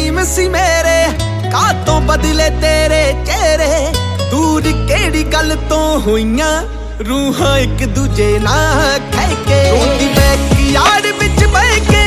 हकीम सी मेरे कातों बदले तेरे चेहरे दूर केड़ी गल तो होइयां रूहां एक दूजे नाल कह के रोटी बैक यार्ड विच बह के